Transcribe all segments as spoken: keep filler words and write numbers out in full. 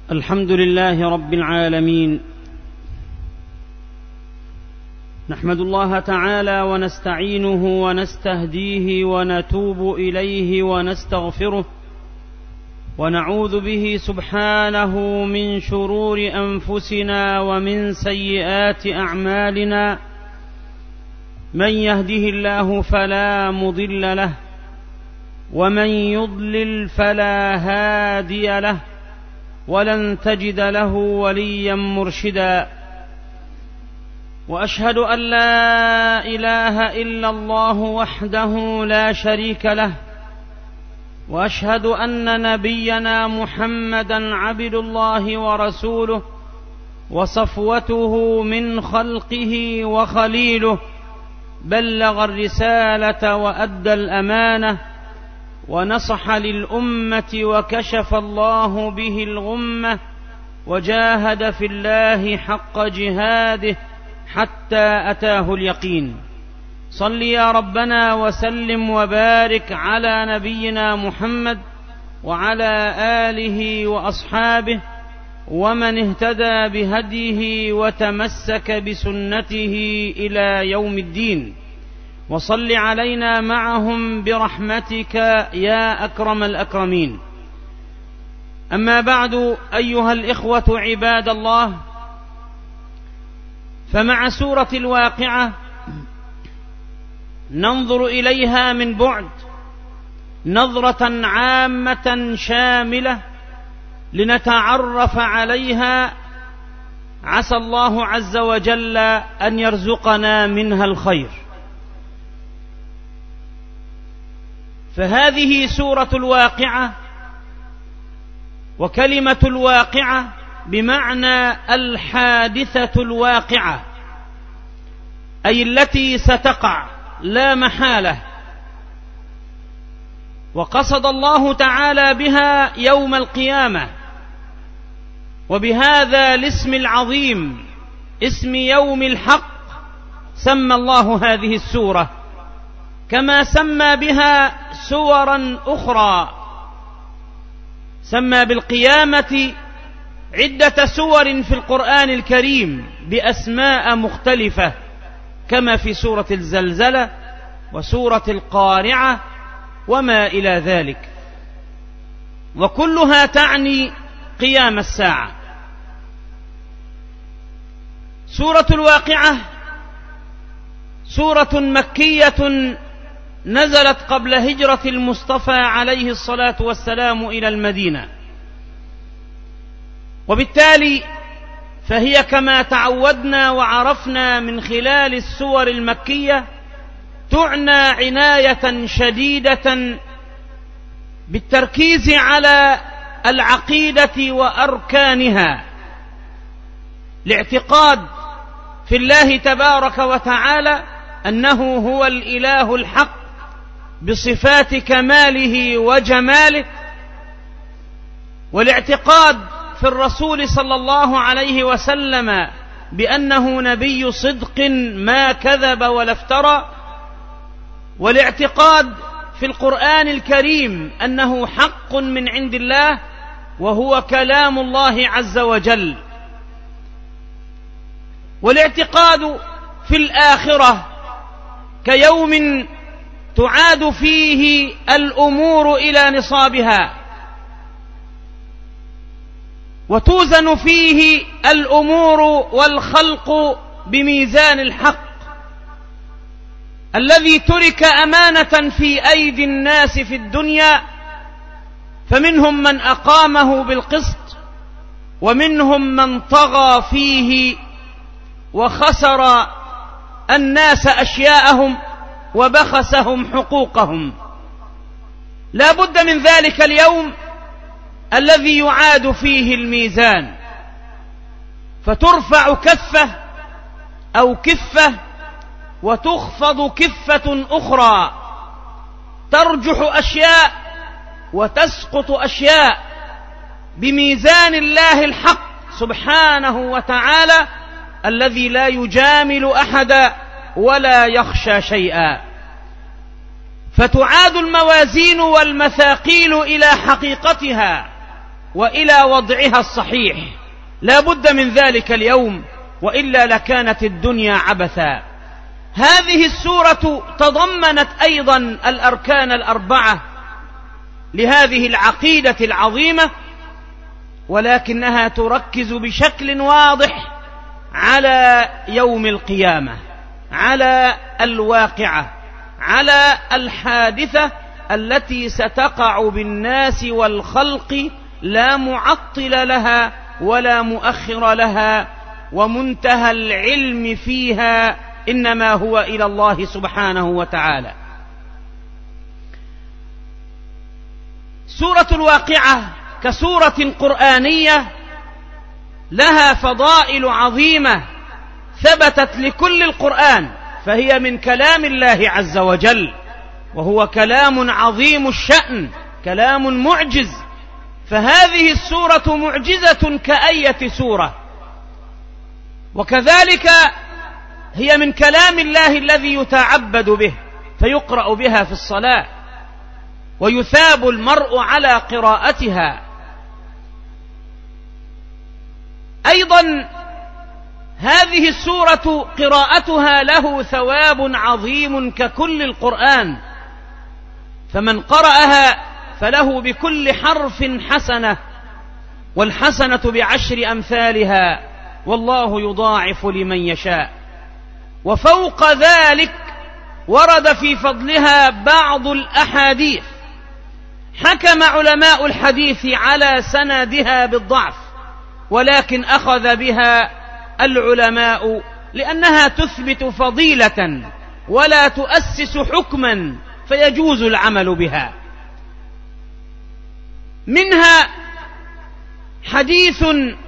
الحمد لله رب العالمين، نحمد الله تعالى ونستعينه ونستهديه ونتوب إليه ونستغفره، ونعوذ به سبحانه من شرور أنفسنا ومن سيئات أعمالنا. من يهده الله فلا مضل له، ومن يضلل فلا هادي له، ولن تجد له وليا مرشدا. وأشهد أن لا إله إلا الله وحده لا شريك له، وأشهد أن نبينا محمدا عبد الله ورسوله وصفوته من خلقه وخليله، بلغ الرسالة وأدى الأمانة ونصح للأمة وكشف الله به الغمة، وجاهد في الله حق جهاده حتى أتاه اليقين. صل يا ربنا وسلم وبارك على نبينا محمد وعلى آله وأصحابه ومن اهتدى بهديه وتمسك بسنته إلى يوم الدين، وصل علينا معهم برحمتك يا أكرم الأكرمين. أما بعد، أيها الإخوة عباد الله، فمع سورة الواقعة ننظر إليها من بعد نظرة عامة شاملة لنتعرف عليها، عسى الله عز وجل أن يرزقنا منها الخير. فهذه سورة الواقعة، وكلمة الواقعة بمعنى الحادثة الواقعة، أي التي ستقع لا محالة، وقصد الله تعالى بها يوم القيامة. وبهذا الاسم العظيم، اسم يوم الحق، سمى الله هذه السورة، كما سمى بها سورا أخرى. سمى بالقيامة عدة سور في القرآن الكريم بأسماء مختلفة، كما في سورة الزلزلة وسورة القارعة وما إلى ذلك، وكلها تعني قيام الساعة. سورة الواقعة سورة مكية نزلت قبل هجرة المصطفى عليه الصلاة والسلام إلى المدينة، وبالتالي فهي كما تعودنا وعرفنا من خلال السور المكية تعنى عناية شديدة بالتركيز على العقيدة وأركانها، الاعتقاد في الله تبارك وتعالى أنه هو الإله الحق بصفات كماله وجماله، والاعتقاد في الرسول صلى الله عليه وسلم بأنه نبي صدق ما كذب ولا افترى، والاعتقاد في القرآن الكريم أنه حق من عند الله وهو كلام الله عز وجل، والاعتقاد في الآخرة كيوم تعاد فيه الأمور إلى نصابها، وتوزن فيه الأمور والخلق بميزان الحق الذي ترك أمانة في أيدي الناس في الدنيا، فمنهم من أقامه بالقسط، ومنهم من طغى فيه وخسر الناس أشياءهم وبخسهم حقوقهم. لا بد من ذلك اليوم الذي يعاد فيه الميزان، فترفع كفة أو كفة وتخفض كفة أخرى، ترجح أشياء وتسقط أشياء بميزان الله الحق سبحانه وتعالى الذي لا يجامل أحدا ولا يخشى شيئا. فتعاد الموازين والمثاقيل إلى حقيقتها، وإلى وضعها الصحيح، لا بد من ذلك اليوم، وإلا لكانت الدنيا عبثا. هذه السورة تضمنت أيضا الأركان الأربعة لهذه العقيدة العظيمة، ولكنها تركز بشكل واضح على يوم القيامة، على الواقعة، على الحادثة التي ستقع بالناس والخلق، لا معطل لها ولا مؤخر لها، ومنتهى العلم فيها إنما هو إلى الله سبحانه وتعالى. سورة الواقعة كسورة قرآنية لها فضائل عظيمة ثبتت لكل القرآن، فهي من كلام الله عز وجل، وهو كلام عظيم الشأن، كلام معجز، فهذه السورة معجزة كأية سورة. وكذلك هي من كلام الله الذي يتعبد به، فيقرأ بها في الصلاة، ويثاب المرء على قراءتها. أيضا هذه السورة قراءتها له ثواب عظيم ككل القرآن، فمن قرأها فله بكل حرف حسنة، والحسنة بعشر أمثالها، والله يضاعف لمن يشاء. وفوق ذلك ورد في فضلها بعض الأحاديث حكم علماء الحديث على سندها بالضعف، ولكن أخذ بها العلماء لأنها تثبت فضيلة ولا تؤسس حكما، فيجوز العمل بها. منها حديث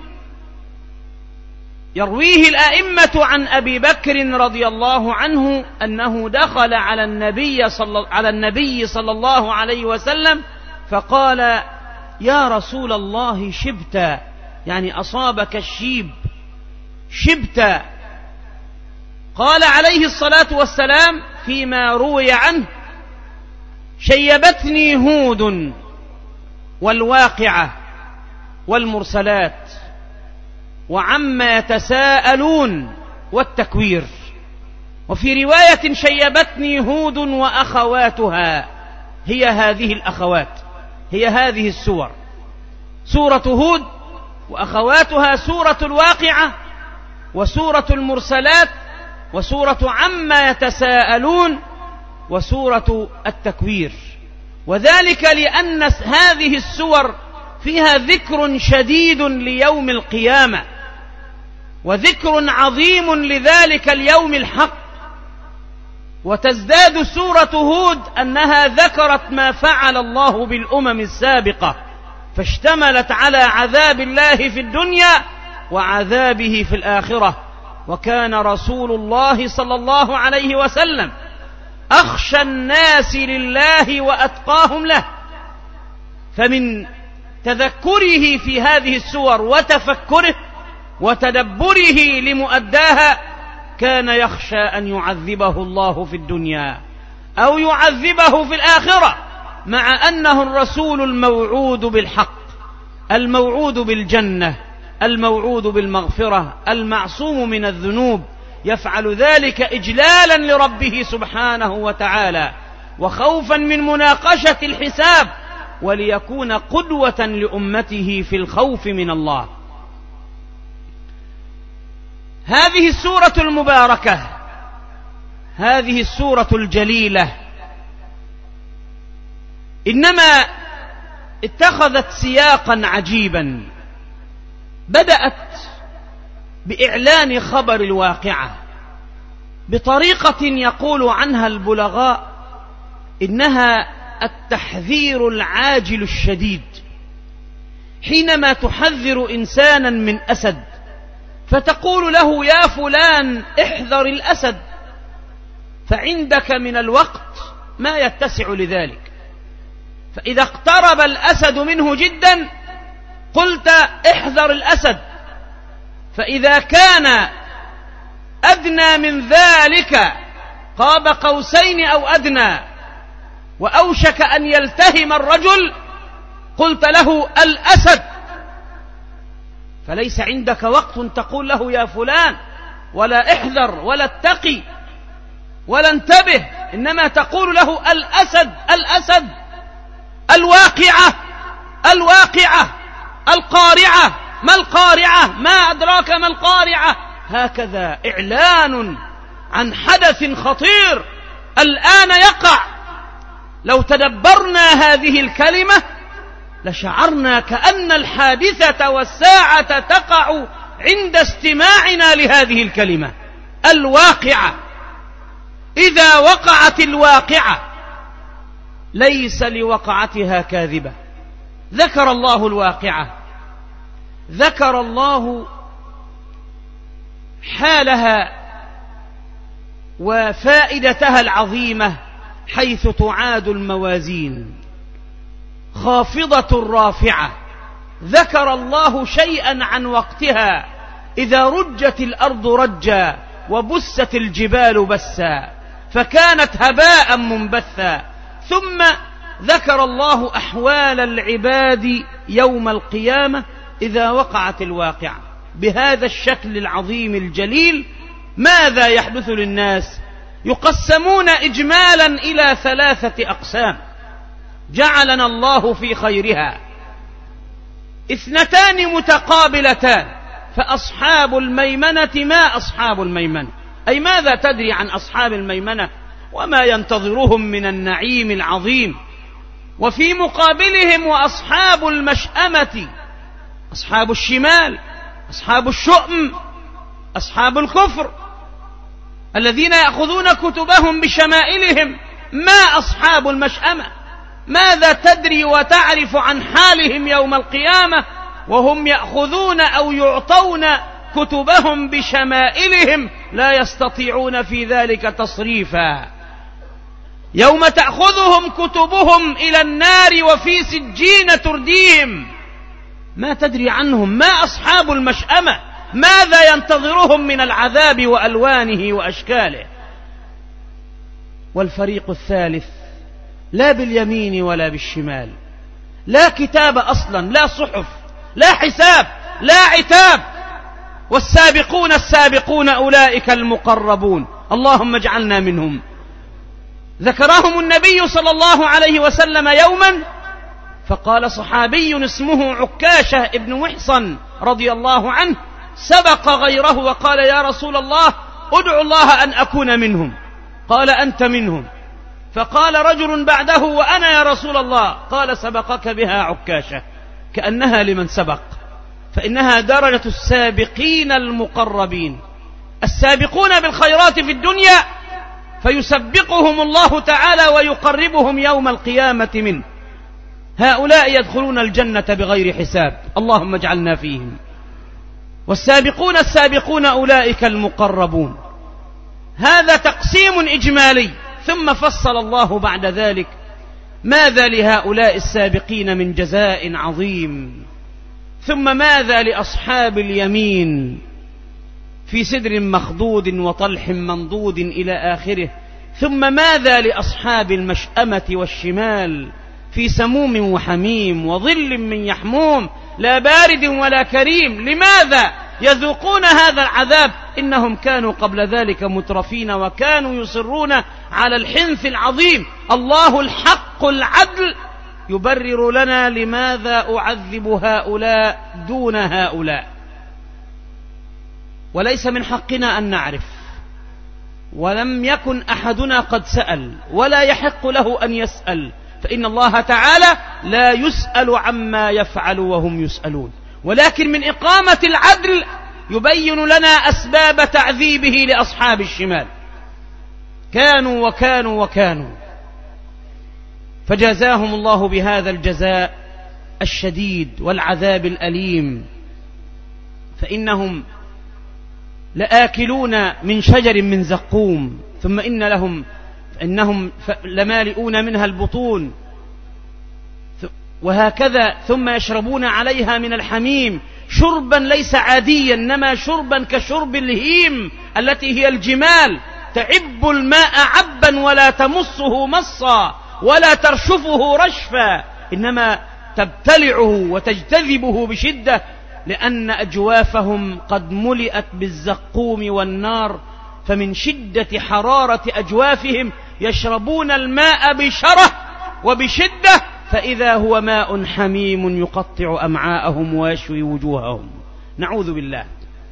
يرويه الأئمة عن أبي بكر رضي الله عنه أنه دخل على النبي صلى, على النبي صلى الله عليه وسلم فقال: يا رسول الله شبت، يعني أصابك الشيب، شبت. قال عليه الصلاة والسلام فيما روي عنه: شيبتني هود والواقعة والمرسلات وعما يتساءلون والتكوير. وفي رواية: شيبتني هود وأخواتها، هي هذه الأخوات، هي هذه السور، سورة هود وأخواتها سورة الواقعة وسورة المرسلات وسورة عما يتساءلون وسورة التكوير. وذلك لأن هذه السور فيها ذكر شديد ليوم القيامة، وذكر عظيم لذلك اليوم الحق. وتزداد سورة هود أنها ذكرت ما فعل الله بالأمم السابقة، فاشتملت على عذاب الله في الدنيا وعذابه في الآخرة. وكان رسول الله صلى الله عليه وسلم أخشى الناس لله وأتقاهم له، فمن تذكره في هذه السور وتفكره وتدبره لمؤداها كان يخشى أن يعذبه الله في الدنيا أو يعذبه في الآخرة، مع أنه الرسول الموعود بالحق، الموعود بالجنة، الموعود بالمغفرة، المعصوم من الذنوب، يفعل ذلك إجلالا لربه سبحانه وتعالى وخوفا من مناقشة الحساب، وليكون قدوة لأمته في الخوف من الله. هذه السورة المباركة، هذه السورة الجليلة، إنما اتخذت سياقا عجيبا. بدأت بإعلان خبر الواقعة بطريقة يقول عنها البلغاء إنها التحذير العاجل الشديد. حينما تحذر إنسانا من أسد فتقول له: يا فلان احذر الأسد، فعندك من الوقت ما يتسع لذلك، فإذا اقترب الأسد منه جدا قلت: احذر الأسد، فإذا كان أدنى من ذلك قاب قوسين أو أدنى وأوشك أن يلتهم الرجل قلت له: الأسد، فليس عندك وقت تقول له يا فلان ولا احذر ولا اتقي ولا انتبه، إنما تقول له الأسد الأسد، الواقعة الواقعة، القارعة، ما القارعة، ما أدراك ما القارعة. هكذا إعلان عن حدث خطير الآن يقع. لو تدبرنا هذه الكلمة لشعرنا كأن الحادثة والساعة تقع عند استماعنا لهذه الكلمة. الواقعة، إذا وقعت الواقعة ليس لوقعتها كاذبة. ذكر الله الواقعة، ذكر الله حالها وفائدتها العظيمة، حيث تعاد الموازين خافضة رافعة. ذكر الله شيئا عن وقتها، إذا رجت الأرض رجا وبست الجبال بسا فكانت هباء منبثا. ثم ذكر الله أحوال العباد يوم القيامة إذا وقعت الواقعة بهذا الشكل العظيم الجليل. ماذا يحدث للناس؟ يقسمون إجمالا إلى ثلاثة أقسام جعلنا الله في خيرها. اثنتان متقابلتان، فأصحاب الميمنة ما أصحاب الميمنة، أي ماذا تدري عن أصحاب الميمنة وما ينتظرهم من النعيم العظيم. وفي مقابلهم وأصحاب المشأمة، أصحاب الشمال، أصحاب الشؤم، أصحاب الكفر، الذين يأخذون كتبهم بشمائلهم. ما أصحاب المشأمة؟ ماذا تدري وتعرف عن حالهم يوم القيامة وهم يأخذون أو يعطون كتبهم بشمائلهم لا يستطيعون في ذلك تصريفا؟ يوم تأخذهم كتبهم إلى النار وفي سجين ترديهم. ما تدري عنهم؟ ما أصحاب المشأمة؟ ماذا ينتظرهم من العذاب وألوانه وأشكاله؟ والفريق الثالث لا باليمين ولا بالشمال، لا كتاب أصلا، لا صحف، لا حساب، لا عتاب. والسابقون السابقون أولئك المقربون، اللهم اجعلنا منهم. ذكرهم النبي صلى الله عليه وسلم يوما، فقال صحابي اسمه عكاشة ابن محصن رضي الله عنه، سبق غيره وقال يا رسول الله ادعو الله أن أكون منهم. قال أنت منهم. فقال رجل بعده وأنا يا رسول الله. قال سبقك بها عكاشة، كأنها لمن سبق، فإنها درجة السابقين المقربين، السابقون بالخيرات في الدنيا فيسبقهم الله تعالى ويقربهم يوم القيامة منه. هؤلاء يدخلون الجنة بغير حساب، اللهم اجعلنا فيهم. والسابقون السابقون أولئك المقربون. هذا تقسيم إجمالي، ثم فصل الله بعد ذلك ماذا لهؤلاء السابقين من جزاء عظيم. ثم ماذا لأصحاب اليمين في سدر مخضود وطلح منضود إلى آخره. ثم ماذا لأصحاب المشأمة والشمال في سموم وحميم وظل من يحموم لا بارد ولا كريم. لماذا يذوقون هذا العذاب؟ إنهم كانوا قبل ذلك مترفين وكانوا يصرون على الحنث العظيم. الله الحق العدل يبرر لنا لماذا أعذب هؤلاء دون هؤلاء. وليس من حقنا أن نعرف، ولم يكن أحدنا قد سأل، ولا يحق له أن يسأل، فإن الله تعالى لا يسأل عما يفعل وهم يسألون. ولكن من إقامة العدل يبين لنا أسباب تعذيبه لأصحاب الشمال. كانوا وكانوا وكانوا فجزاهم الله بهذا الجزاء الشديد والعذاب الأليم. فإنهم لآكلون من شجر من زقوم، ثم إن لهم إنهم لمالئون منها البطون، وهكذا ثم يشربون عليها من الحميم شربا ليس عاديا، إنما شربا كشرب الهيم التي هي الجمال، تعب الماء عبا ولا تمصه مصا ولا ترشفه رشفا، إنما تبتلعه وتجتذبه بشدة لأن أجوافهم قد ملئت بالزقوم والنار، فمن شدة حرارة أجوافهم يشربون الماء بشره وبشدة، فإذا هو ماء حميم يقطع أمعاءهم ويشوي وجوههم، نعوذ بالله.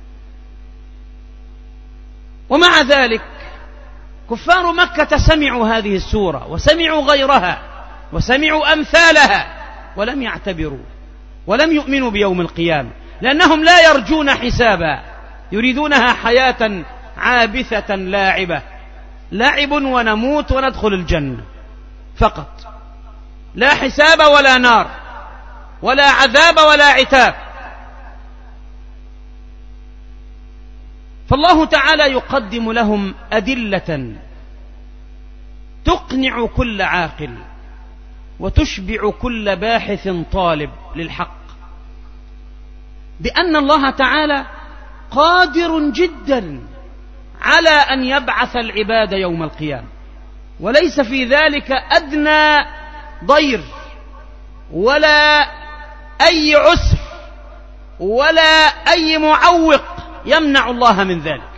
ومع ذلك كفار مكة سمعوا هذه السورة وسمعوا غيرها وسمعوا أمثالها ولم يعتبروا ولم يؤمنوا بيوم القيامة، لأنهم لا يرجون حسابا، يريدونها حياة عابثة لاعبة، لعب ونموت وندخل الجنة فقط، لا حساب ولا نار ولا عذاب ولا عتاب. فالله تعالى يقدم لهم أدلة تقنع كل عاقل وتشبع كل باحث طالب للحق بأن الله تعالى قادر جدا على أن يبعث العباد يوم القيامة، وليس في ذلك أدنى ضير ولا أي عسر ولا أي معوق يمنع الله من ذلك،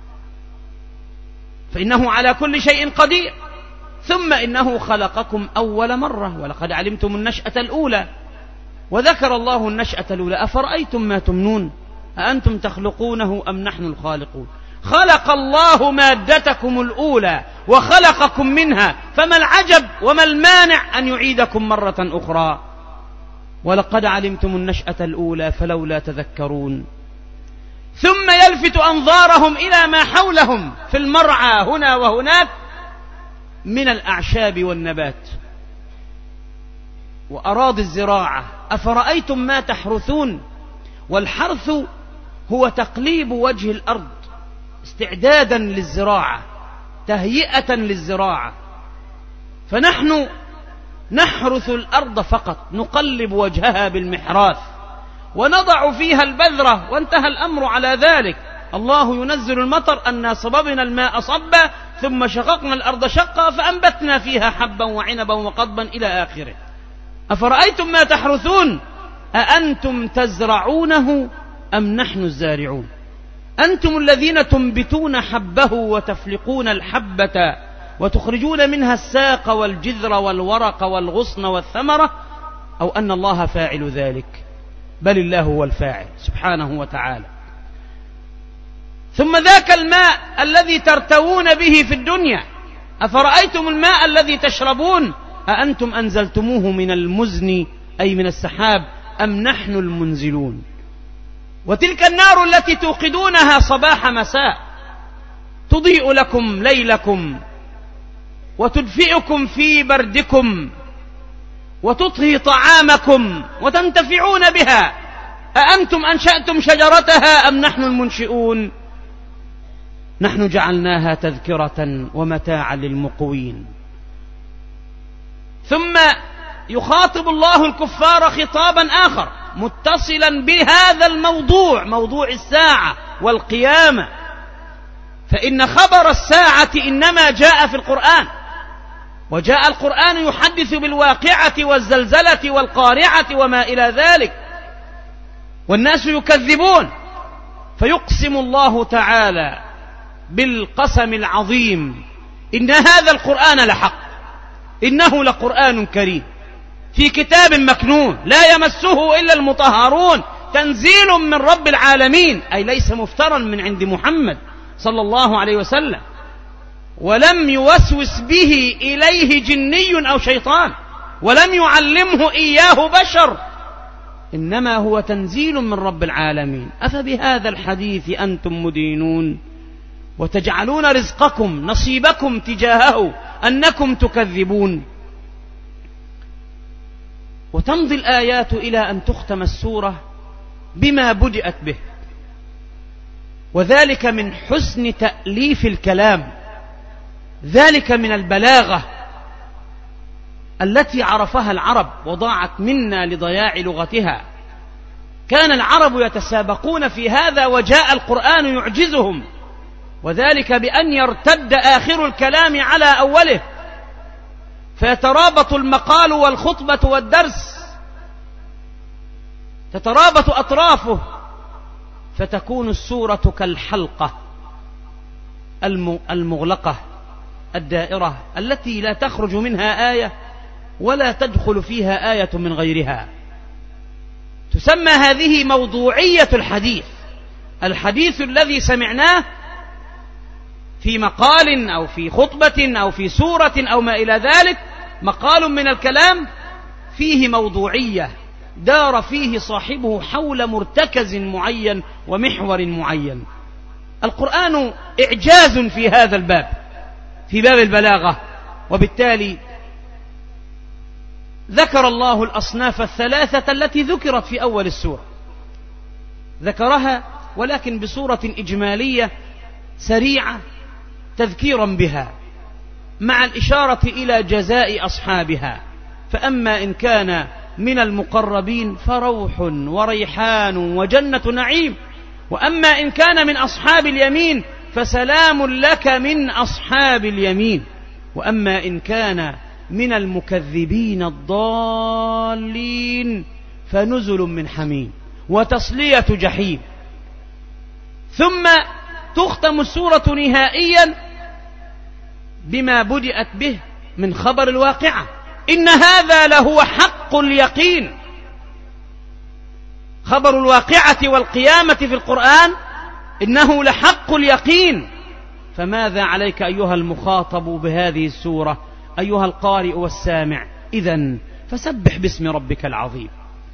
فإنه على كل شيء قدير. ثم إنه خلقكم أول مرة ولقد علمتم النشأة الأولى، وذكر الله النشأة الأولى: أفرأيتم ما تمنون أأنتم تخلقونه أم نحن الخالقون؟ خلق الله مادتكم الأولى وخلقكم منها، فما العجب وما المانع أن يعيدكم مرة أخرى؟ ولقد علمتم النشأة الأولى فلولا تذكرون. ثم يلفت أنظارهم إلى ما حولهم في المرعى هنا وهناك من الأعشاب والنبات وأراضي الزراعة: أفرأيتم ما تحرثون؟ والحرث هو تقليب وجه الأرض استعدادا للزراعة، تهيئة للزراعة. فنحن نحرث الأرض فقط، نقلب وجهها بالمحراث ونضع فيها البذرة وانتهى الأمر على ذلك. الله ينزل المطر أنا صببنا الماء صبا ثم شققنا الأرض شقا فأنبتنا فيها حبا وعنبا وقضبا إلى آخره. أفرأيتم ما تحرثون أأنتم تزرعونه أم نحن الزارعون؟ أنتم الذين تنبتون حبه وتفلقون الحبة وتخرجون منها الساق والجذر والورق والغصن والثمرة، أو أن الله فاعل ذلك؟ بل الله هو الفاعل سبحانه وتعالى. ثم ذاك الماء الذي ترتوون به في الدنيا: أفرأيتم الماء الذي تشربون أأنتم أنزلتموه من المزن أي من السحاب أم نحن المنزلون؟ وتلك النار التي توقدونها صباح مساء تضيء لكم ليلكم وتدفئكم في بردكم وتطهي طعامكم وتنتفعون بها، أأنتم أنشأتم شجرتها أم نحن المنشئون؟ نحن جعلناها تذكرة ومتاعا للمقوين. ثم يخاطب الله الكفار خطابا آخر متصلا بهذا الموضوع، موضوع الساعة والقيامة، فإن خبر الساعة إنما جاء في القرآن، وجاء القرآن يحدث بالواقعة والزلزلة والقارعة وما إلى ذلك، والناس يكذبون، فيقسم الله تعالى بالقسم العظيم: إن هذا القرآن لحق، إنه لقرآن كريم في كتاب مكنون لا يمسه إلا المطهرون، تنزيل من رب العالمين، أي ليس مفترا من عند محمد صلى الله عليه وسلم، ولم يوسوس به إليه جني أو شيطان، ولم يعلمه إياه بشر، إنما هو تنزيل من رب العالمين. أفبهذا الحديث أنتم مدينون وتجعلون رزقكم نصيبكم تجاهه أنكم تكذبون. وتمضي الآيات إلى أن تختم السورة بما بدأت به، وذلك من حسن تأليف الكلام، ذلك من البلاغة التي عرفها العرب وضاعت منا لضياع لغتها. كان العرب يتسابقون في هذا وجاء القرآن يعجزهم، وذلك بأن يرتد آخر الكلام على أوله، فيترابط المقال والخطبة والدرس، تترابط أطرافه، فتكون السورة كالحلقة المغلقة الدائرة التي لا تخرج منها آية ولا تدخل فيها آية من غيرها. تسمى هذه موضوعية الحديث، الحديث الذي سمعناه في مقال أو في خطبة أو في سورة أو ما إلى ذلك، مقال من الكلام فيه موضوعية دار فيه صاحبه حول مرتكز معين ومحور معين. القرآن إعجاز في هذا الباب، في باب البلاغة، وبالتالي ذكر الله الأصناف الثلاثة التي ذكرت في أول السورة، ذكرها ولكن بصورة إجمالية سريعة تذكيرا بها مع الإشارة إلى جزاء أصحابها. فأما إن كان من المقربين فروح وريحان وجنة نعيم، وأما إن كان من أصحاب اليمين فسلام لك من أصحاب اليمين، وأما إن كان من المكذبين الضالين فنزل من حميم وتصلية جحيم. ثم تختم السورة نهائيا بما بدأت به من خبر الواقعة، إن هذا لهو حق اليقين. خبر الواقعة والقيامة في القرآن إنه لحق اليقين. فماذا عليك أيها المخاطب بهذه السورة، أيها القارئ والسامع؟ إذن فسبح باسم ربك العظيم،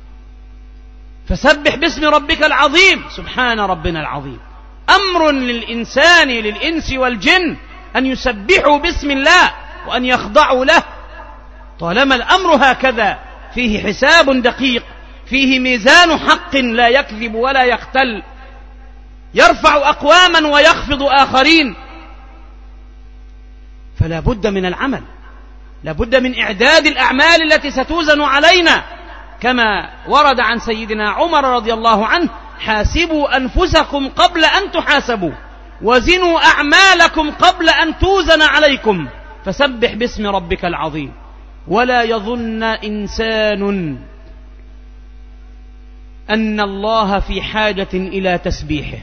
فسبح باسم ربك العظيم، سبحان ربنا العظيم. أمر للإنسان للإنس والجن أن يسبحوا باسم الله وأن يخضعوا له. طالما الأمر هكذا فيه حساب دقيق، فيه ميزان حق لا يكذب ولا يختل، يرفع أقواما ويخفض آخرين، فلا بد من العمل، لا بد من إعداد الأعمال التي ستوزن علينا، كما ورد عن سيدنا عمر رضي الله عنه: حاسبوا أنفسكم قبل أن تحاسبوا، وزنوا أعمالكم قبل أن توزن عليكم، فسبح باسم ربك العظيم. ولا يظن إنسان أن الله في حاجة إلى تسبيحه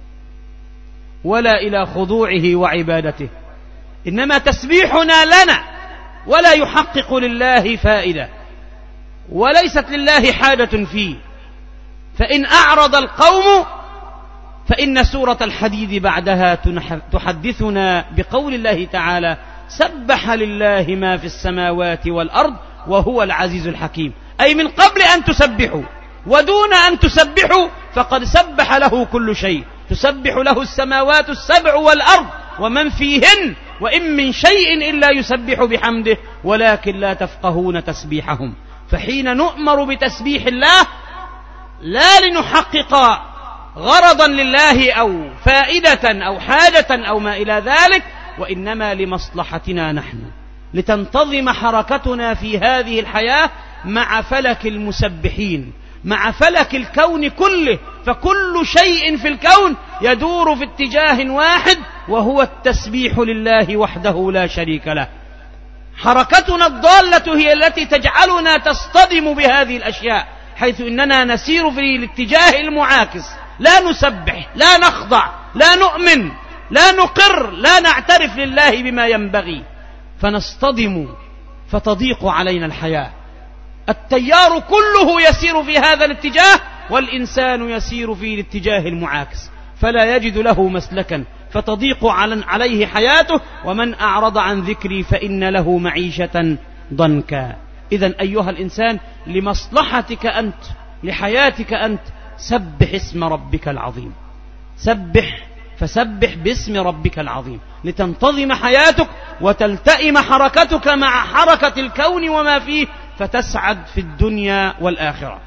ولا إلى خضوعه وعبادته، إنما تسبيحنا لنا، ولا يحقق لله فائدة، وليست لله حاجة فيه. فإن أعرض القوم فإن سورة الحديد بعدها تحدثنا بقول الله تعالى: سبح لله ما في السماوات والأرض وهو العزيز الحكيم. أي من قبل أن تسبحوا ودون أن تسبحوا فقد سبح له كل شيء، تسبح له السماوات السبع والأرض ومن فيهن، وإن من شيء إلا يسبح بحمده ولكن لا تفقهون تسبيحهم. فحين نؤمر بتسبيح الله لا لنحقق غرضا لله أو فائدة أو حاجة أو ما إلى ذلك، وإنما لمصلحتنا نحن، لتنتظم حركتنا في هذه الحياة مع فلك المسبحين، مع فلك الكون كله. فكل شيء في الكون يدور في اتجاه واحد، وهو التسبيح لله وحده لا شريك له. حركتنا الضالة هي التي تجعلنا تصطدم بهذه الأشياء، حيث إننا نسير في الاتجاه المعاكس، لا نسبح، لا نخضع، لا نؤمن، لا نقر، لا نعترف لله بما ينبغي، فنصطدم فتضيق علينا الحياة. التيار كله يسير في هذا الاتجاه، والإنسان يسير في الاتجاه المعاكس، فلا يجد له مسلكا، فتضيق عليه حياته. ومن أعرض عن ذكري فإن له معيشة ضنكا. إذن أيها الإنسان، لمصلحتك أنت، لحياتك أنت، سبح اسم ربك العظيم، سبح، فسبح باسم ربك العظيم لتنتظم حياتك وتلتئم حركتك مع حركة الكون وما فيه، فتسعد في الدنيا والآخرة.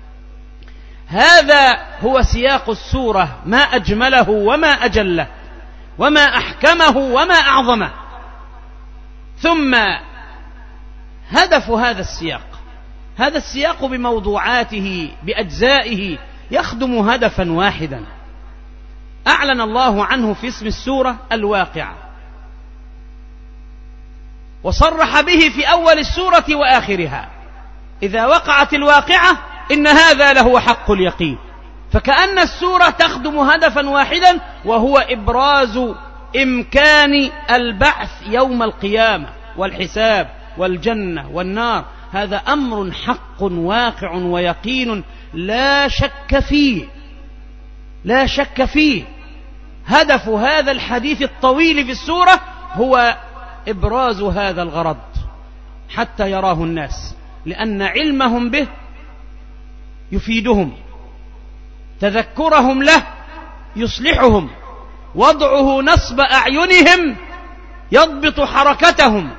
هذا هو سياق السورة، ما أجمله وما أجله وما أحكمه وما أعظمه. ثم هدف هذا السياق، هذا السياق بموضوعاته بأجزائه يخدم هدفا واحدا أعلن الله عنه في اسم السورة: الواقعة، وصرح به في أول السورة وآخرها. إذا وقعت الواقعة إن هذا لهو حق اليقين. فكأن السورة تخدم هدفا واحدا، وهو إبراز إمكان البعث يوم القيامة والحساب والجنة والنار. هذا أمر حق واقع ويقين لا شك فيه، لا شك فيه. هدف هذا الحديث الطويل في السورة هو إبراز هذا الغرض حتى يراه الناس، لأن علمهم به يفيدهم، تذكرهم له يصلحهم، وضعه نصب أعينهم يضبط حركتهم.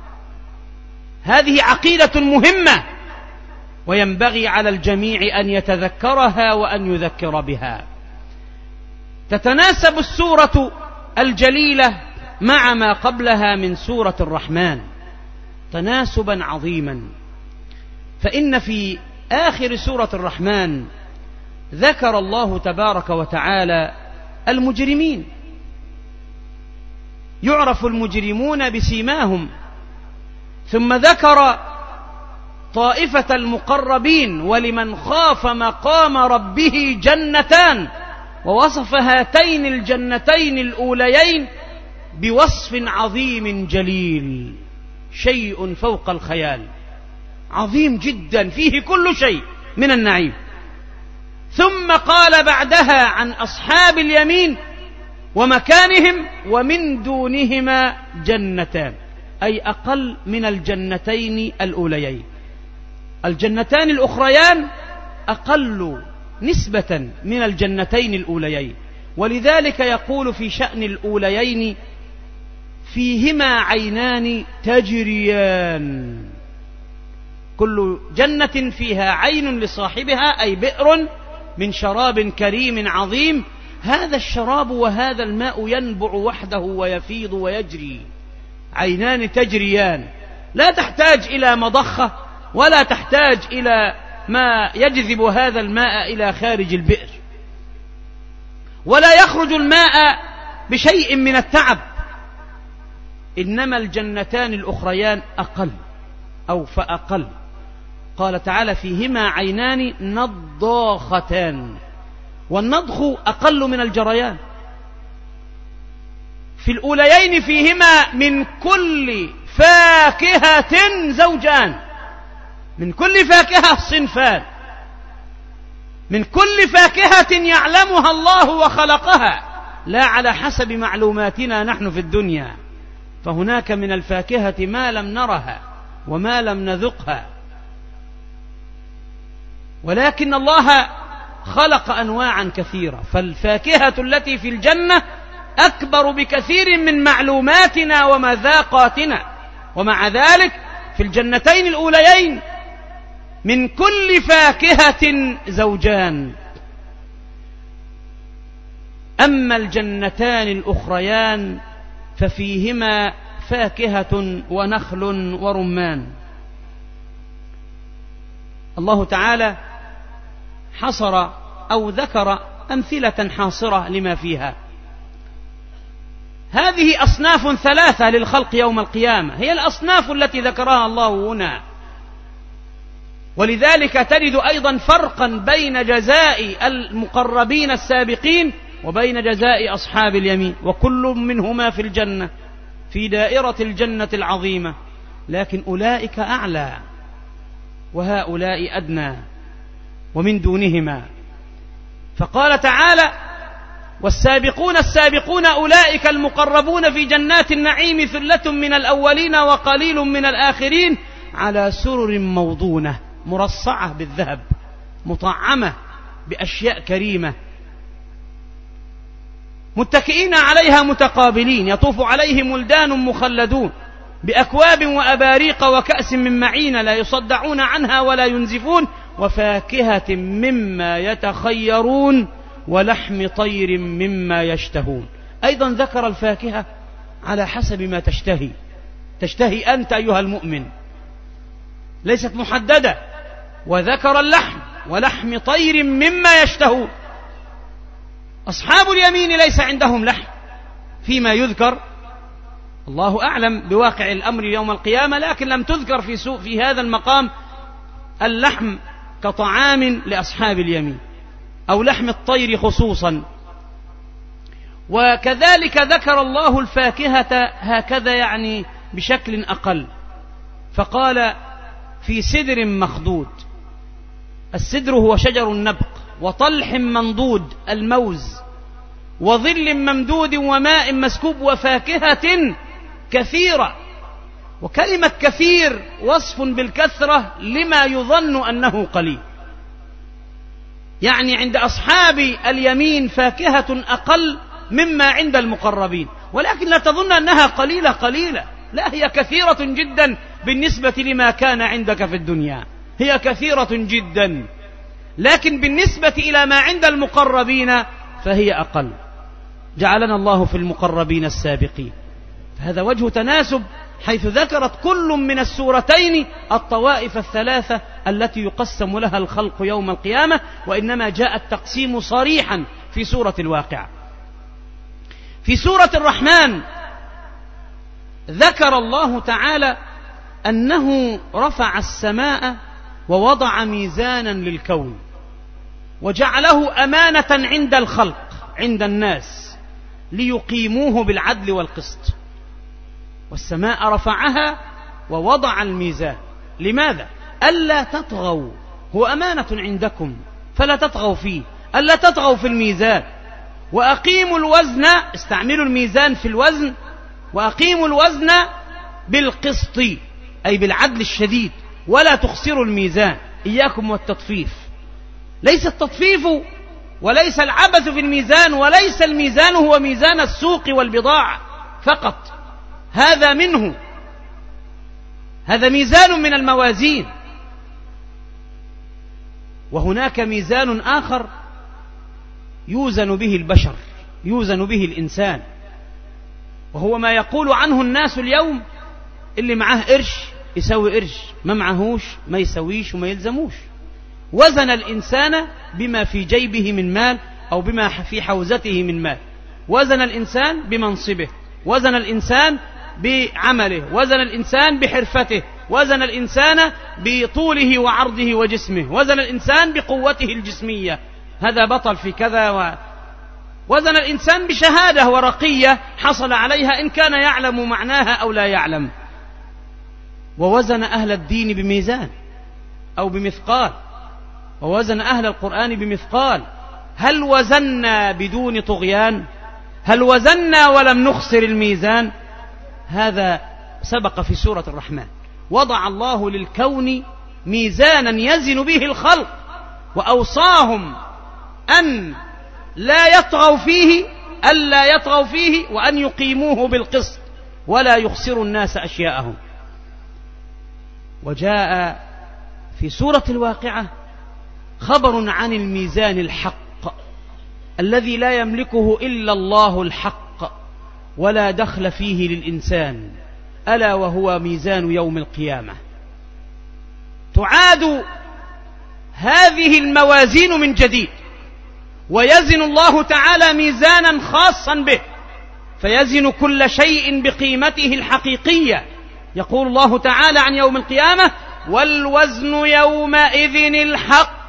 هذه عقيدة مهمة، وينبغي على الجميع أن يتذكرها وأن يذكر بها. تتناسب السورة الجليلة مع ما قبلها من سورة الرحمن تناسبا عظيما، فإن في آخر سورة الرحمن ذكر الله تبارك وتعالى المجرمين، يعرف المجرمون بسيماهم، ثم ذكر طائفة المقربين، ولمن خاف مقام ربه جنتان، ووصف هاتين الجنتين الأوليين بوصف عظيم جليل، شيء فوق الخيال، عظيم جدا فيه كل شيء من النعيم. ثم قال بعدها عن أصحاب اليمين ومكانهم: ومن دونهما جنتان، أي أقل من الجنتين الأوليين. الجنتان الأخريان أقل نسبة من الجنتين الأوليين، ولذلك يقول في شأن الأوليين: فيهما عينان تجريان. كل جنة فيها عين لصاحبها، أي بئر من شراب كريم عظيم. هذا الشراب وهذا الماء ينبع وحده ويفيض ويجري، عينان تجريان، لا تحتاج إلى مضخة ولا تحتاج إلى ما يجذب هذا الماء إلى خارج البئر، ولا يخرج الماء بشيء من التعب. إنما الجنتان الأخريان أقل أو فأقل. قال تعالى: فيهما عينان نضاختان، والنضخ أقل من الجريان. في الأوليين فيهما من كل فاكهة زوجان، من كل فاكهة صنفان، من كل فاكهة يعلمها الله وخلقها، لا على حسب معلوماتنا نحن في الدنيا، فهناك من الفاكهة ما لم نرها وما لم نذقها، ولكن الله خلق أنواعا كثيرة. فالفاكهة التي في الجنة أكبر بكثير من معلوماتنا ومذاقاتنا، ومع ذلك في الجنتين الأوليين من كل فاكهة زوجان. أما الجنتان الأخريان ففيهما فاكهة ونخل ورمان. الله تعالى حصر أو ذكر أمثلة حاصرة لما فيها. هذه أصناف ثلاثة للخلق يوم القيامة، هي الأصناف التي ذكرها الله هنا، ولذلك تجد أيضا فرقا بين جزاء المقربين السابقين وبين جزاء أصحاب اليمين، وكل منهما في الجنة في دائرة الجنة العظيمة، لكن أولئك أعلى وهؤلاء أدنى ومن دونهما. فقال تعالى: والسابقون السابقون أولئك المقربون في جنات النعيم ثلة من الأولين وقليل من الآخرين على سرر موضونة مرصعة بالذهب مطعمة بأشياء كريمة متكئين عليها متقابلين، يطوف عليهم ولدان مخلدون بأكواب وأباريق وكأس من معين لا يصدعون عنها ولا ينزفون، وفاكهة مما يتخيرون ولحم طير مما يشتهون. أيضا ذكر الفاكهة على حسب ما تشتهي تشتهي أنت أيها المؤمن، ليست محددة. وذكر اللحم ولحم طير مما يشتهون. أصحاب اليمين ليس عندهم لحم فيما يذكر، الله أعلم بواقع الأمر يوم القيامة، لكن لم تذكر في سوء في هذا المقام اللحم كطعام لأصحاب اليمين أو لحم الطير خصوصا. وكذلك ذكر الله الفاكهة هكذا يعني بشكل أقل، فقال في سدر مخضود. السدر هو شجر النبق، وطلح منضود الموز، وظل ممدود وماء مسكوب، وفاكهة كثيرة. وكلمة كثير وصف بالكثرة لما يظن أنه قليل، يعني عند أصحاب اليمين فاكهة أقل مما عند المقربين، ولكن لا تظن أنها قليلة قليلة، لا، هي كثيرة جدا بالنسبة لما كان عندك في الدنيا، هي كثيرة جدا، لكن بالنسبة إلى ما عند المقربين فهي أقل. جعلنا الله في المقربين السابقين. فهذا وجه تناسب، حيث ذكرت كل من السورتين الطوائف الثلاثة التي يقسم لها الخلق يوم القيامة، وإنما جاء التقسيم صريحا في سورة الواقعة. في سورة الرحمن ذكر الله تعالى أنه رفع السماء ووضع ميزانا للكون وجعله أمانة عند الخلق، عند الناس، ليقيموه بالعدل والقسط. والسماء رفعها ووضع الميزان. لماذا؟ ألا تطغوا، هو أمانة عندكم فلا تطغوا فيه، ألا تطغوا في الميزان. وأقيموا الوزن، استعملوا الميزان في الوزن، وأقيموا الوزن بالقسط أي بالعدل الشديد، ولا تخسروا الميزان. إياكم والتطفيف، ليس التطفيف وليس العبث في الميزان، وليس الميزان هو ميزان السوق والبضاعة فقط، هذا منه، هذا ميزان من الموازين. وهناك ميزان آخر يوزن به البشر، يوزن به الإنسان، وهو ما يقول عنه الناس اليوم: اللي معاه قرش يسوي قرش، ما معهوش ما يسويش وما يلزموش. وزن الإنسان بما في جيبه من مال أو بما في حوزته من مال، وزن الإنسان بمنصبه، وزن الإنسان بعمله، وزن الإنسان بحرفته، وزن الإنسان بطوله وعرضه وجسمه، وزن الإنسان بقوته الجسمية، هذا بطل في كذا. و... وزن الإنسان بشهادة ورقية حصل عليها إن كان يعلم معناها أو لا يعلم. ووزن أهل الدين بميزان أو بمثقال، ووزن أهل القرآن بمثقال. هل وزنا بدون طغيان؟ هل وزنا ولم نخسر الميزان؟ هذا سبق في سورة الرحمن. وضع الله للكون ميزانا يزن به الخلق، وأوصاهم أن لا يطغوا فيه، ألا يطغوا فيه، وأن يقيموه بالقسط ولا يخسروا الناس أشياءهم. وجاء في سورة الواقعة خبر عن الميزان الحق الذي لا يملكه إلا الله الحق ولا دخل فيه للإنسان، ألا وهو ميزان يوم القيامة. تعاد هذه الموازين من جديد، ويزن الله تعالى ميزانا خاصا به، فيزن كل شيء بقيمته الحقيقية. يقول الله تعالى عن يوم القيامة: والوزن يومئذ الحق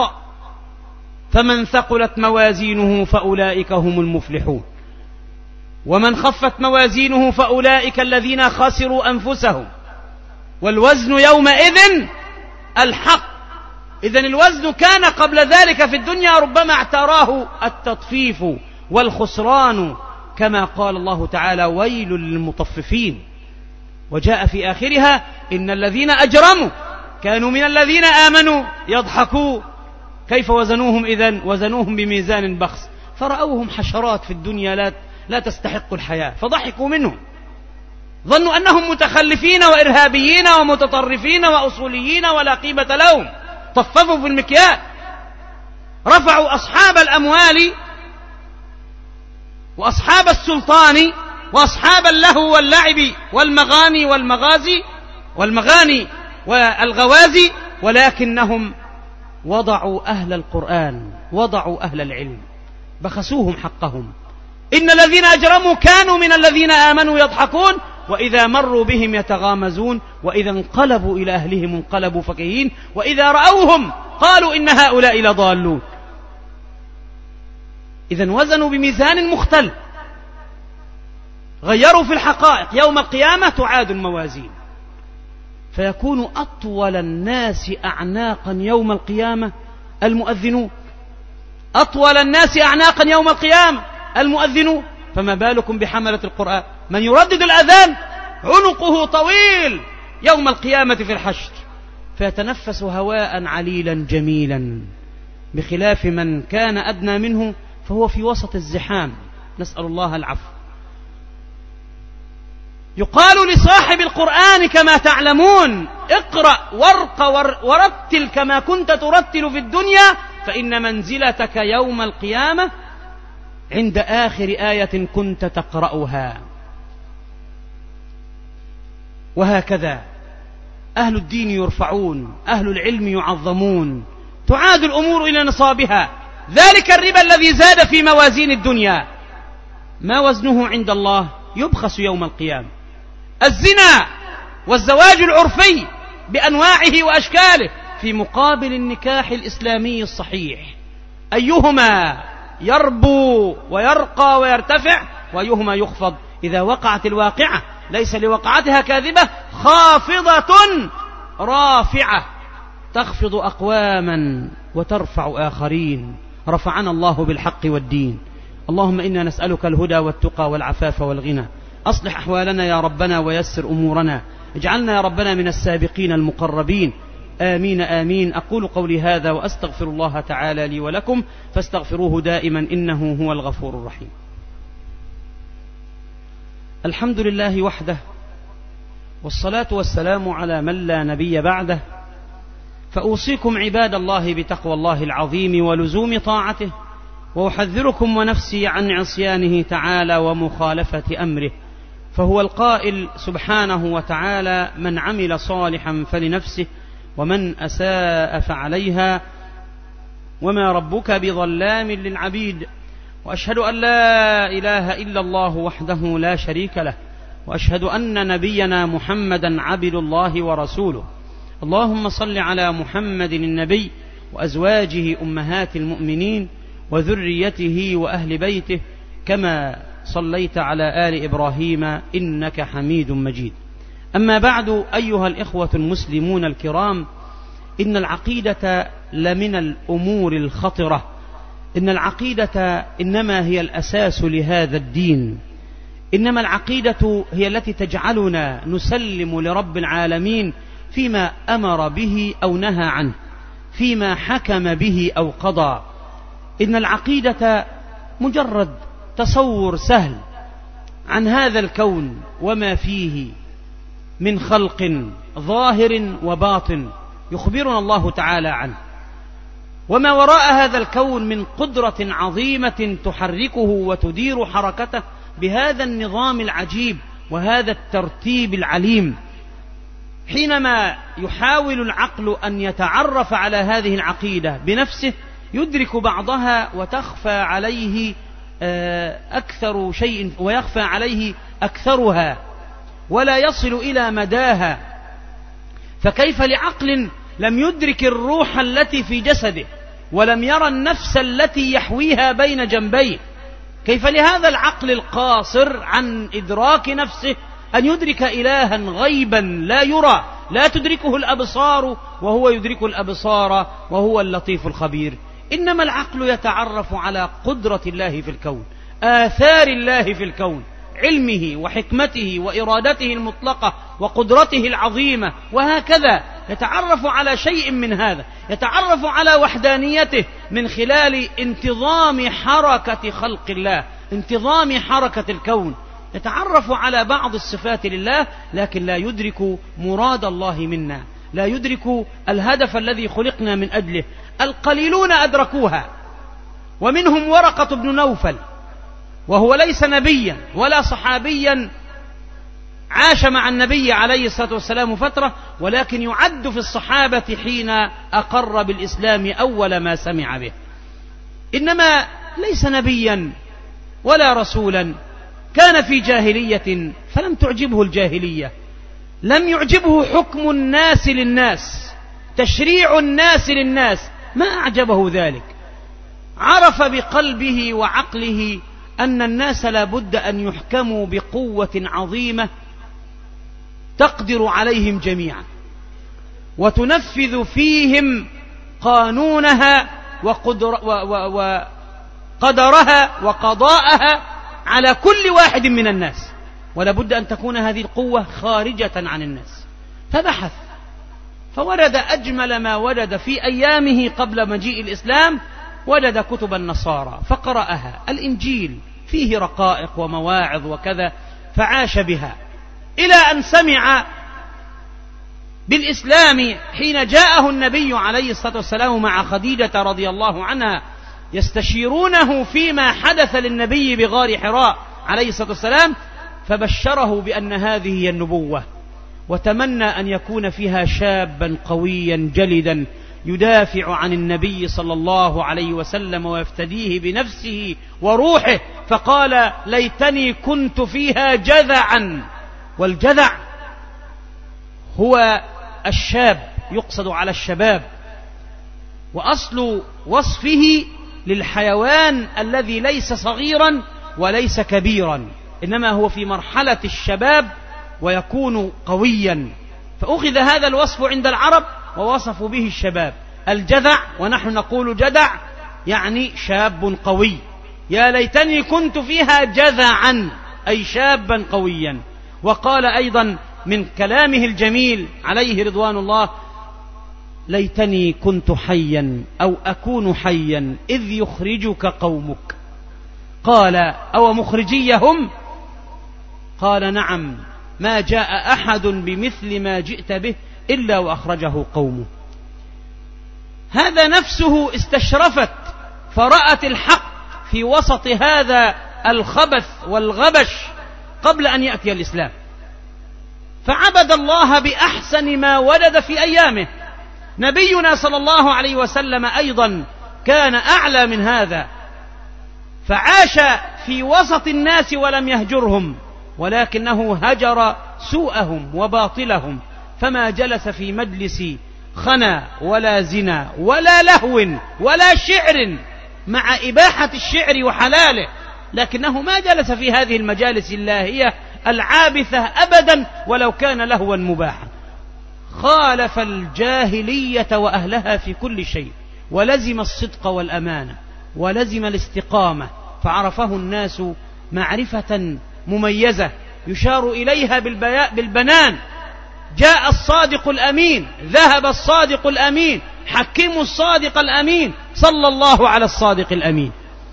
فمن ثقلت موازينه فأولئك هم المفلحون، ومن خفت موازينه فأولئك الذين خسروا أنفسهم. والوزن يومئذ الحق. إذن الوزن كان قبل ذلك في الدنيا ربما اعتراه التطفيف والخسران، كما قال الله تعالى: ويل للمطففين. وجاء في آخرها: إن الذين أجرموا كانوا من الذين آمنوا يضحكون. كيف وزنوهم إذن؟ وزنوهم بميزان بخس، فرأوهم حشرات في الدنيا لا لا تستحق الحياة، فضحكوا منهم، ظنوا أنهم متخلفين وإرهابيين ومتطرفين وأصوليين ولا قيمة لهم، طففوا في المكيال، رفعوا أصحاب الأموال وأصحاب السلطان وأصحاب اللهو واللعب والمغاني والمغازي والمغاني والغوازي، ولكنهم وضعوا أهل القرآن، وضعوا أهل العلم، بخسوهم حقهم. إن الذين أجرموا كانوا من الذين آمنوا يضحكون، وإذا مروا بهم يتغامزون وإذا انقلبوا إلى أهلهم انقلبوا فكهين وإذا رأوهم قالوا إن هؤلاء لضالون. إذن وزنوا بميزان مختلف، غيروا في الحقائق. يوم القيامة تعاد الموازين، فيكون أطول الناس أعناقا يوم القيامة المؤذنون، أطول الناس أعناقا يوم القيامة المؤذنون، فما بالكم بحملة القرآن؟ من يردد الأذان عنقه طويل يوم القيامة في الحشر، فيتنفس هواء عليلا جميلا، بخلاف من كان أدنى منه فهو في وسط الزحام، نسأل الله العفو. يقال لصاحب القرآن كما تعلمون: اقرأ وارق ورتل كما كنت ترتل في الدنيا، فإن منزلتك يوم القيامة عند آخر آية كنت تقرأها. وهكذا أهل الدين يرفعون، أهل العلم يعظمون، تعاد الأمور إلى نصابها. ذلك الربا الذي زاد في موازين الدنيا ما وزنه عند الله يبخس يوم القيامة. الزنا والزواج العرفي بأنواعه وأشكاله في مقابل النكاح الإسلامي الصحيح، أيهما يربو ويرقى ويرتفع وأيهما يخفض؟ إذا وقعت الواقعة ليس لوقعتها كاذبة، خافضة رافعة تخفض أقواما وترفع آخرين. رفعنا الله بالحق والدين. اللهم إنا نسألك الهدى والتقى والعفاف والغنى. أصلح أحوالنا يا ربنا ويسر أمورنا، اجعلنا يا ربنا من السابقين المقربين. آمين آمين. أقول قولي هذا وأستغفر الله تعالى لي ولكم، فاستغفروه دائما إنه هو الغفور الرحيم. الحمد لله وحده، والصلاة والسلام على من لا نبي بعده. فأوصيكم عباد الله بتقوى الله العظيم ولزوم طاعته، وأحذركم ونفسي عن عصيانه تعالى ومخالفة أمره، فهو القائل سبحانه وتعالى: من عمل صالحا فلنفسه ومن أساء فعليها وما ربك بظلام للعبيد. وأشهد أن لا إله إلا الله وحده لا شريك له، وأشهد أن نبينا محمدا عبد الله ورسوله. اللهم صل على محمد النبي وأزواجه أمهات المؤمنين وذريته وأهل بيته كما صليت على آل إبراهيم إنك حميد مجيد. أما بعد، أيها الإخوة المسلمون الكرام، إن العقيدة لمن الأمور الخطرة. إن العقيدة إنما هي الأساس لهذا الدين، إنما العقيدة هي التي تجعلنا نسلم لرب العالمين فيما أمر به أو نهى عنه، فيما حكم به أو قضى. إن العقيدة مجرد تصور سهل عن هذا الكون وما فيه من خلق ظاهر وباطن يخبرنا الله تعالى عنه، وما وراء هذا الكون من قدرة عظيمة تحركه وتدير حركته بهذا النظام العجيب وهذا الترتيب العليم. حينما يحاول العقل أن يتعرف على هذه العقيدة بنفسه يدرك بعضها وتخفى عليه أكثر شيء ويخفى عليه أكثرها ولا يصل إلى مداها. فكيف لعقل لم يدرك الروح التي في جسده ولم يرى النفس التي يحويها بين جنبيه؟ كيف لهذا العقل القاصر عن إدراك نفسه أن يدرك إلها غيبا لا يرى، لا تدركه الأبصار وهو يدرك الأبصار وهو اللطيف الخبير؟ إنما العقل يتعرف على قدرة الله في الكون، آثار الله في الكون، علمه وحكمته وإرادته المطلقة وقدرته العظيمة، وهكذا يتعرف على شيء من هذا، يتعرف على وحدانيته من خلال انتظام حركة خلق الله، انتظام حركة الكون، يتعرف على بعض الصفات لله، لكن لا يدرك مراد الله منا، لا يدرك الهدف الذي خلقنا من أجله. القليلون أدركوها، ومنهم ورقة بن نوفل، وهو ليس نبيا ولا صحابيا عاش مع النبي عليه الصلاة والسلام فترة، ولكن يعد في الصحابة حين أقر بالإسلام أول ما سمع به. إنما ليس نبيا ولا رسولا، كان في جاهلية فلم تعجبه الجاهلية، لم يعجبه حكم الناس للناس، تشريع الناس للناس، ما أعجبه ذلك. عرف بقلبه وعقله أن الناس لا بد أن يحكموا بقوة عظيمة تقدر عليهم جميعا وتنفذ فيهم قانونها وقدر وقدرها وقضاءها على كل واحد من الناس، ولا بد أن تكون هذه القوة خارجة عن الناس. فبحث فوجد أجمل ما وجد في أيامه قبل مجيء الإسلام، وجد كتب النصارى فقرأها، الإنجيل فيه رقائق ومواعظ وكذا، فعاش بها إلى أن سمع بالإسلام حين جاءه النبي عليه الصلاة والسلام مع خديجة رضي الله عنها يستشيرونه فيما حدث للنبي بغار حراء عليه الصلاة والسلام، فبشره بأن هذه هي النبوة، وتمنى أن يكون فيها شابا قويا جلدا يدافع عن النبي صلى الله عليه وسلم ويفتديه بنفسه وروحه، فقال ليتني كنت فيها جذعا. والجذع هو الشاب، يقصد على الشباب، وأصل وصفه للحيوان الذي ليس صغيرا وليس كبيرا، إنما هو في مرحلة الشباب ويكون قويا، فأخذ هذا الوصف عند العرب ووصفوا به الشباب. الجذع، ونحن نقول جدع يعني شاب قوي، يا ليتني كنت فيها جذعا أي شابا قويا. وقال أيضا من كلامه الجميل عليه رضوان الله ليتني كنت حيا أو أكون حيا إذ يخرجك قومك. قال أو مخرجيهم؟ قال نعم، ما جاء أحد بمثل ما جئت به إلا وأخرجه قومه. هذا نفسه استشرفت فرأت الحق في وسط هذا الخبث والغبش قبل أن يأتي الإسلام، فعبد الله بأحسن ما وجد في أيامه. نبينا صلى الله عليه وسلم أيضا كان أعلى من هذا، فعاش في وسط الناس ولم يهجرهم، ولكنه هجر سوءهم وباطلهم، فما جلس في مجلس خنا ولا زنا ولا لهو ولا شعر، مع إباحة الشعر وحلاله، لكنه ما جلس في هذه المجالس اللاهية العابثة أبدا ولو كان لهوا مباحا. خالف الجاهلية وأهلها في كل شيء، ولزم الصدق والأمانة، ولزم الاستقامة، فعرفه الناس معرفة مميزة يشار إليها بالبنان. جاء الصادق الأمين، ذهب الصادق الأمين، حكموا الصادق الأمين، صلى الله على الصادق الأمين.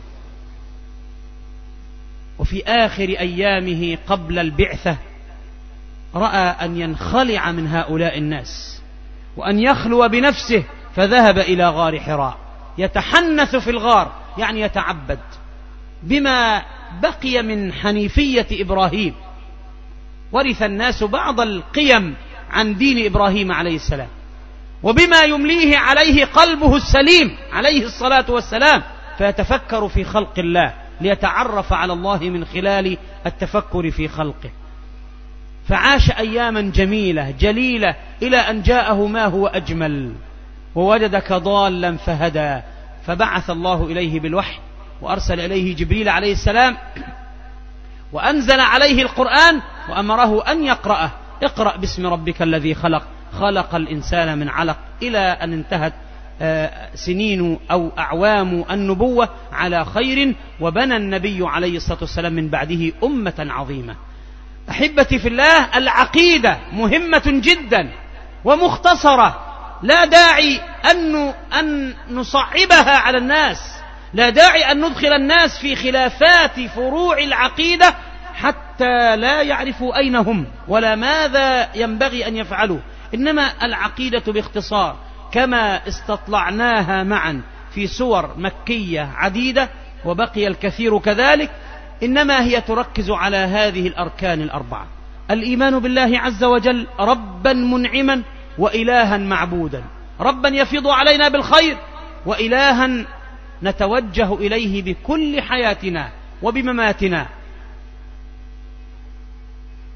وفي آخر أيامه قبل البعثة رأى أن ينخلع من هؤلاء الناس وأن يخلو بنفسه، فذهب إلى غار حراء يتحنث في الغار، يعني يتعبد بما بقي من حنيفية إبراهيم. ورث الناس بعض القيم عن دين إبراهيم عليه السلام، وبما يمليه عليه قلبه السليم عليه الصلاة والسلام، فيتفكر في خلق الله ليتعرف على الله من خلال التفكر في خلقه. فعاش أياما جميلة جليلة إلى أن جاءه ما هو أجمل، ووجدك ضالا فهدى، فبعث الله إليه بالوحي وأرسل إليه جبريل عليه السلام وأنزل عليه القرآن وأمره أن يقرأه. اقرأ باسم ربك الذي خلق، خلق الإنسان من علق، إلى أن انتهت سنين أو أعوام النبوة على خير، وبنى النبي عليه الصلاة والسلام من بعده أمة عظيمة. أحبتي في الله، العقيدة مهمة جدا ومختصرة، لا داعي أن أن نصعبها على الناس، لا داعي أن ندخل الناس في خلافات فروع العقيدة حتى لا يعرفوا أين هم ولا ماذا ينبغي أن يفعلوا. إنما العقيدة باختصار كما استطلعناها معا في سور مكية عديدة وبقي الكثير كذلك، إنما هي تركز على هذه الأركان الأربعة: الإيمان بالله عز وجل ربا منعما وإلها معبودا، ربا يفيض علينا بالخير، وإلها نتوجه إليه بكل حياتنا وبمماتنا.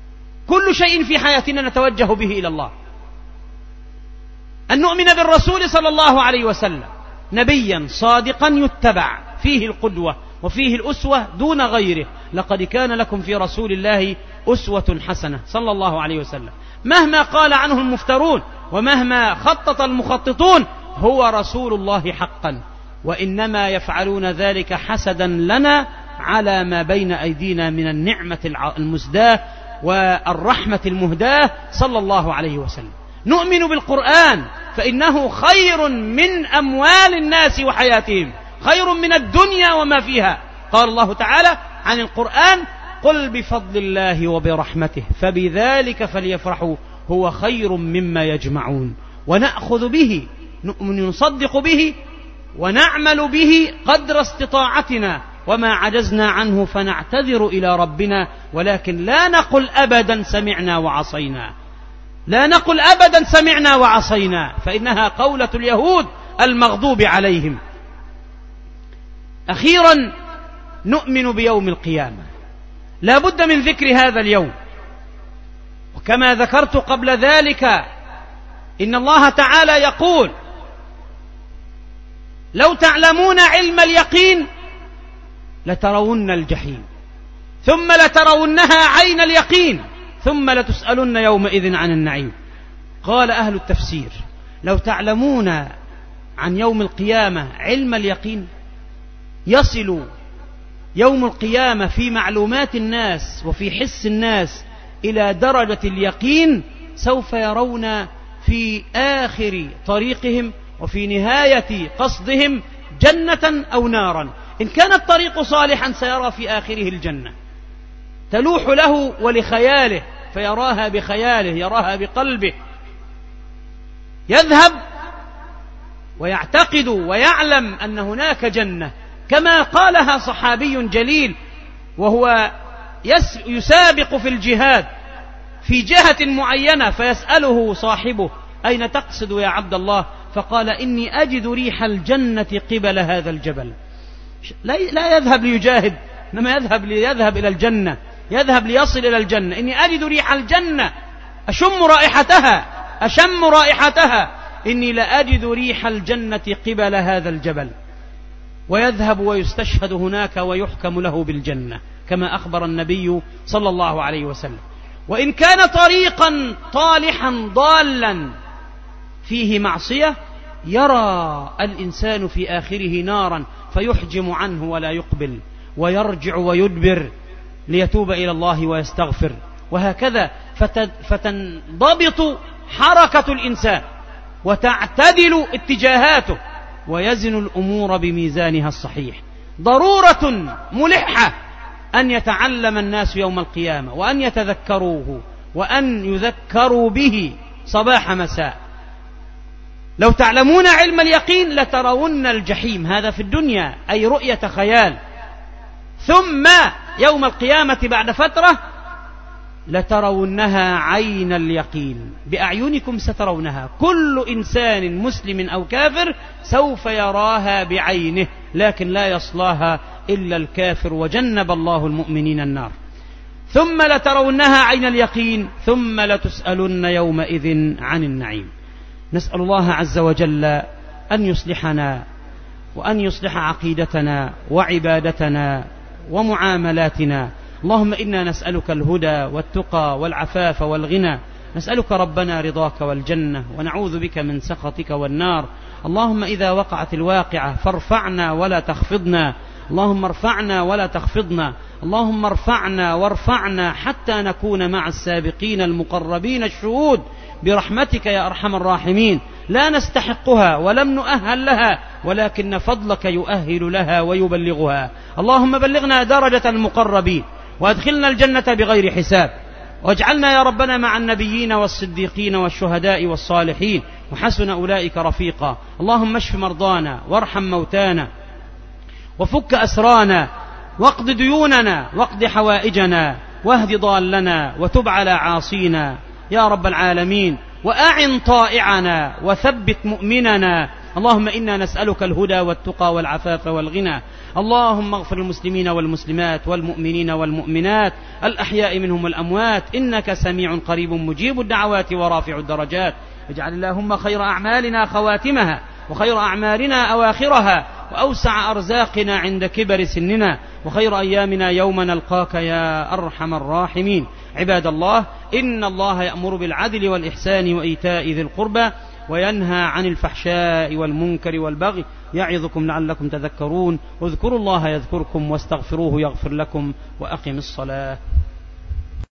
كل شيء في حياتنا نتوجه به إلى الله. أن نؤمن بالرسول صلى الله عليه وسلم نبيا صادقا يتبع، فيه القدوة وفيه الأسوة دون غيره. لقد كان لكم في رسول الله أسوة حسنة صلى الله عليه وسلم. مهما قال عنه المفترون ومهما خطط المخططون هو رسول الله حقا، وإنما يفعلون ذلك حسدا لنا على ما بين أيدينا من النعمة المزداة والرحمة المهداة صلى الله عليه وسلم. نؤمن بالقرآن فإنه خير من أموال الناس وحياتهم، خير من الدنيا وما فيها. قال الله تعالى عن القرآن: قل بفضل الله وبرحمته فبذلك فليفرحوا هو خير مما يجمعون. ونأخذ به، نؤمن نصدق به ونعمل به قدر استطاعتنا، وما عجزنا عنه فنعتذر إلى ربنا، ولكن لا نقل أبدا سمعنا وعصينا، لا نقل أبدا سمعنا وعصينا، فإنها قولة اليهود المغضوب عليهم. أخيرا نؤمن بيوم القيامة، لا بد من ذكر هذا اليوم. وكما ذكرت قبل ذلك إن الله تعالى يقول: لو تعلمون علم اليقين لترون الجحيم ثم لترونها عين اليقين ثم لتسألن يومئذ عن النعيم. قال أهل التفسير: لو تعلمون عن يوم القيامة علم اليقين، يصل يوم القيامة في معلومات الناس وفي حس الناس إلى درجة اليقين، سوف يرون في آخر طريقهم وفي نهاية قصدهم جنة أو نارا. إن كان الطريق صالحا سيرى في آخره الجنة تلوح له ولخياله، فيراها بخياله، يراها بقلبه، يذهب ويعتقد ويعلم أن هناك جنة، كما قالها صحابي جليل وهو يسابق في الجهاد في جهة معينة، فيسأله صاحبه: أين تقصد يا عبد الله؟ فقال: إني أجد ريح الجنة قبل هذا الجبل. لا يذهب ليجاهد، إنما يذهب ليذهب إلى الجنة، يذهب ليصل إلى الجنة. إني أجد ريح الجنة، أشم رائحتها، أشم رائحتها، إني لأجد ريح الجنة قبل هذا الجبل. ويذهب ويستشهد هناك ويحكم له بالجنة، كما أخبر النبي صلى الله عليه وسلم. وإن كان طريقا طالحا ضالا فيه معصية، يرى الإنسان في آخره نارا فيحجم عنه ولا يقبل، ويرجع ويدبر ليتوب إلى الله ويستغفر، وهكذا فتنضبط حركة الإنسان وتعتدل اتجاهاته ويزن الأمور بميزانها الصحيح. ضرورة ملحة أن يتعلم الناس يوم القيامة وأن يتذكروه وأن يذكروا به صباح مساء. لو تعلمون علم اليقين لترون الجحيم، هذا في الدنيا أي رؤية خيال. ثم يوم القيامة بعد فترة لترونها عين اليقين، بأعينكم سترونها، كل إنسان مسلم أو كافر سوف يراها بعينه، لكن لا يصلاها إلا الكافر، وجنب الله المؤمنين النار. ثم لترونها عين اليقين ثم لتسألن يومئذ عن النعيم. نسأل الله عز وجل أن يصلحنا وأن يصلح عقيدتنا وعبادتنا ومعاملاتنا. اللهم إنا نسألك الهدى والتقى والعفاف والغنى، نسألك ربنا رضاك والجنة، ونعوذ بك من سخطك والنار. اللهم إذا وقعت الواقعة فارفعنا ولا تخفضنا، اللهم ارفعنا ولا تخفضنا، اللهم ارفعنا وارفعنا حتى نكون مع السابقين المقربين الشهود برحمتك يا أرحم الراحمين. لا نستحقها ولم نؤهل لها، ولكن فضلك يؤهل لها ويبلغها. اللهم بلغنا درجة المقربين وادخلنا الجنة بغير حساب، واجعلنا يا ربنا مع النبيين والصديقين والشهداء والصالحين، وحسن أولئك رفيقا. اللهم اشف مرضانا وارحم موتانا وفك أسرانا واقض ديوننا واقض حوائجنا واهد ضالنا وتب على عاصينا يا رب العالمين، وأعن طائعنا وثبت مؤمننا اللهم إنا نسألك الهدى والتقى والعفاف والغنى. اللهم اغفر المسلمين والمسلمات والمؤمنين والمؤمنات الأحياء منهم والأموات، إنك سميع قريب مجيب الدعوات ورافع الدرجات. اجعل اللهم خير أعمالنا خواتمها، وخير أعمالنا أواخرها، وأوسع أرزاقنا عند كبر سننا، وخير أيامنا يوم نلقاك يا أرحم الراحمين. عباد الله، إن الله يأمر بالعدل والإحسان وإيتاء ذي القربى، وينهى عن الفحشاء والمنكر والبغي، يعظكم لعلكم تذكرون. اذكروا الله يذكركم، واستغفروه يغفر لكم، وأقم الصلاة.